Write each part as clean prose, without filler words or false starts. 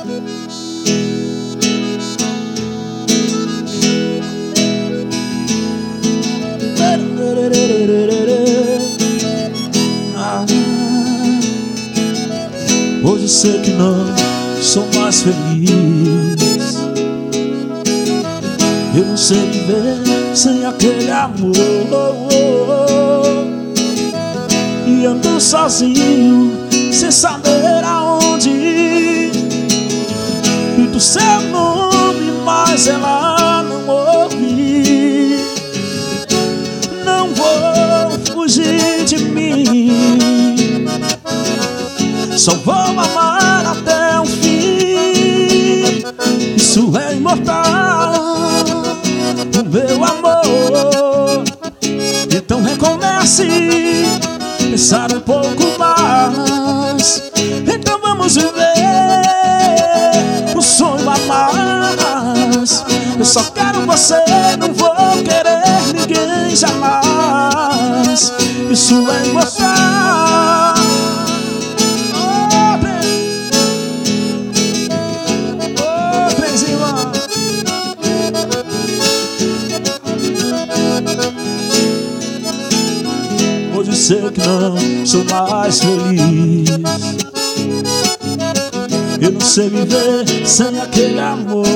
Hoje eu sei que não sou mais feliz. Eu não sei viver sem aquele amor. E ando sozinho, sem saber aonde ir. Grito seu nome, mas ela não ouve. Não vou fugir de mim, só vou amar até o fim. Isso é imortal, o meu amor. Então recomece, pensar um pouco mais. Então vamos viver o sonho a mais. Eu só quero você, não vou querer ninguém jamais. Isso é imortal. Hoje eu sei que não sou mais feliz. Eu não sei viver sem aquele amor.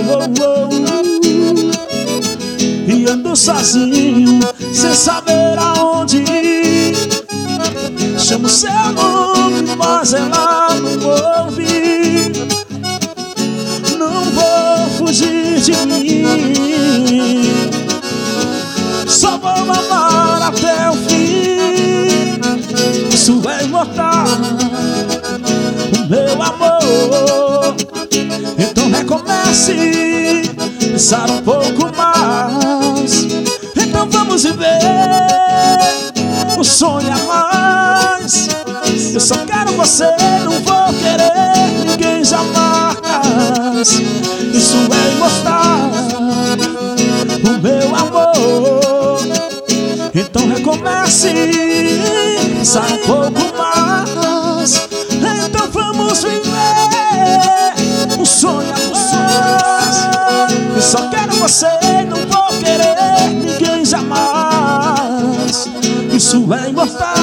E ando sozinho, sem saber aonde ir. Chamo seu nome, mas ela não ouve. Não vou fugir de mim, só vou amar até o fim. Isso é imortal, o meu amor. Então recomece, pensar um pouco mais. Então vamos viver o sonho a mais. Eu só quero você, não vou querer ninguém jamais. Isso é imortal, o meu amor. Então recomece, pensar um pouco mais. Então vamos viver um sonho a mais. Eu só quero você, não vou querer ninguém jamais. Isso é imortal.